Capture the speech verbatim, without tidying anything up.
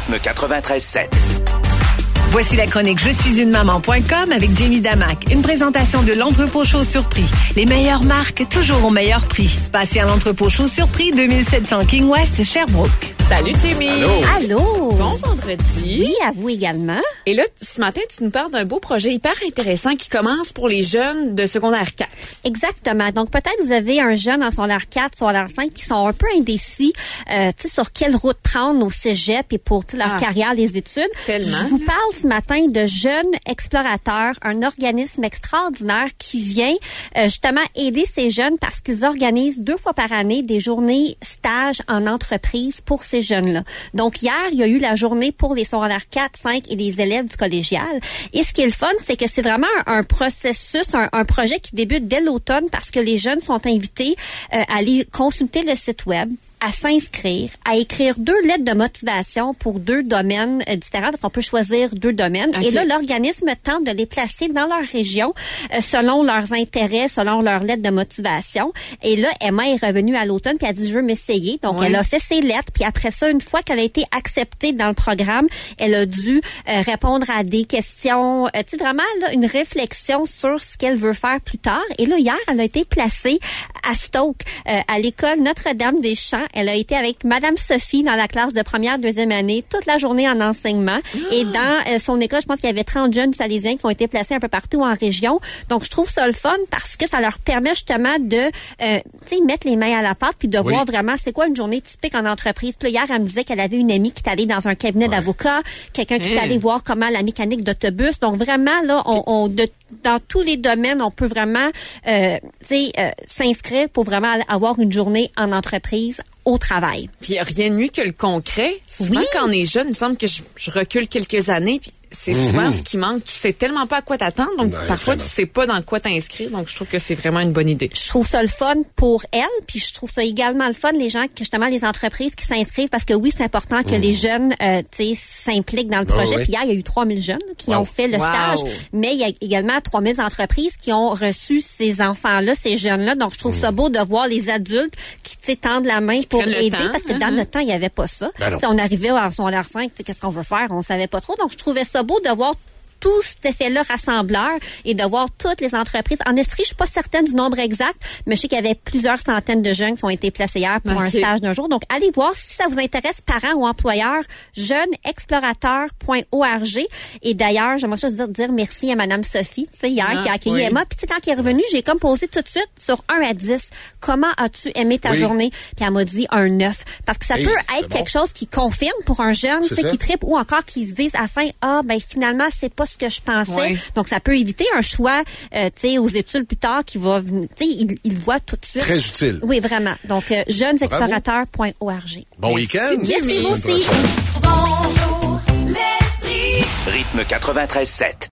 Rythme quatre-vingt-treize sept. Voici la chronique je suis une maman point com avec Jamie Damac. Une présentation de l'entrepôt Chaud Surpris. Les meilleures marques, toujours au meilleur prix. Passez à l'entrepôt Chaud Surpris, deux mille sept cents King West, Sherbrooke. Salut Jamie! Allô! Allô! Bon vendredi! Oui, à vous également. Et là, ce matin, tu nous parles d'un beau projet hyper intéressant qui commence pour les jeunes de secondaire quatre. Exactement. Donc, peut-être vous avez un jeune en secondaire quatre, secondaire cinq qui sont un peu indécis euh, tu sais, sur quelle route prendre au cégep et pour leur ah, carrière, les études. Tellement. Je vous parle ce matin de Jeunes Explorateurs, un organisme extraordinaire qui vient euh, justement aider ces jeunes parce qu'ils organisent deux fois par année des journées stages en entreprise pour ces jeunes-là. Donc, hier, il y a eu la journée pour les secondaires quatre, cinq et les élèves du collégial. Et ce qui est le fun, c'est que c'est vraiment un, un processus, un, un projet qui débute dès l'automne parce que les jeunes sont invités euh, à aller consulter le site web, à s'inscrire, à écrire deux lettres de motivation pour deux domaines euh, différents, parce qu'on peut choisir deux domaines. Okay. Et là, l'organisme tente de les placer dans leur région euh, selon leurs intérêts, selon leurs lettres de motivation. Et là, Emma est revenue à l'automne puis elle a dit, je veux m'essayer. Donc, oui. Elle a fait ses lettres. Puis après ça, une fois qu'elle a été acceptée dans le programme, elle a dû euh, répondre à des questions, euh, tu sais, vraiment là, une réflexion sur ce qu'elle veut faire plus tard. Et là, hier, elle a été placée à Stoke, euh, à l'école Notre-Dame-des-Champs. Elle a été avec Madame Sophie dans la classe de première, deuxième année, toute la journée en enseignement. Ah. Et dans euh, son école, je pense qu'il y avait trente jeunes salésiens qui ont été placés un peu partout en région. Donc, je trouve ça le fun parce que ça leur permet justement de, euh, tu sais, mettre les mains à la pâte puis de oui. voir vraiment c'est quoi une journée typique en entreprise. Puis là, hier, elle me disait qu'elle avait une amie qui est allée dans un cabinet ouais. d'avocats, quelqu'un qui mmh. est allé voir comment la mécanique d'autobus. Donc, vraiment, là, on, on de, dans tous les domaines, on peut vraiment, euh, tu sais, euh, s'inscrire pour vraiment avoir une journée en entreprise au travail. Puis il n'y a rien de mieux que le concret. Souvent, oui. quand on est jeune, il me semble que je, je recule quelques années, puis c'est mm-hmm. souvent ce qui manque. Tu sais tellement pas à quoi t'attendre, donc non, parfois vraiment. Tu sais pas dans quoi t'inscrire, donc je trouve que c'est vraiment une bonne idée. Je trouve ça le fun pour elle, puis je trouve ça également le fun, les gens, justement, les entreprises qui s'inscrivent, parce que oui, c'est important que mm. les jeunes, euh, tu sais, s'impliquent dans le projet. Oh, oui. Puis hier, il y a eu trois mille jeunes qui wow. ont fait le wow. stage, mais il y a également trois mille entreprises qui ont reçu ces enfants-là, ces jeunes-là, donc je trouve mm. ça beau de voir les adultes qui, tu sais, tendent la main qui pour aider, temps. Parce que mm-hmm. dans notre temps, il n'y avait pas ça. Ben on arrivait en secondaire cinq, qu'est-ce qu'on veut faire? On savait pas trop. Donc, je trouvais ça beau de voir tout cet effet-là rassembleur et de voir toutes les entreprises. En Estrie, je suis pas certaine du nombre exact, mais je sais qu'il y avait plusieurs centaines de jeunes qui ont été placés hier pour okay. un stage d'un jour. Donc, allez voir si ça vous intéresse, parents ou employeurs, jeunes explorateurs point org. Et d'ailleurs, j'aimerais juste dire, dire merci à Madame Sophie, tu sais, hier, ah, qui a accueilli oui. Emma. Puis, tu sais, quand elle est revenue, j'ai comme posé tout de suite sur un à dix. Comment as-tu aimé ta oui. journée? Puis, elle m'a dit un neuf. Parce que ça hey, peut être quelque bon. chose qui confirme pour un jeune, tu sais, qui trippe ou encore qui se dise à la fin, ah, ben, finalement, c'est pas ce que je pensais. Oui. Donc, ça peut éviter un choix, euh, tu sais, aux études plus tard qui va, tu sais, il, il voit tout de suite. Très utile. Oui, vraiment. Donc, euh, jeunes explorateurs point org. Bon week-end. Merci, vous aussi. Bonjour, l'Estrie. Rythme quatre-vingt-treize sept.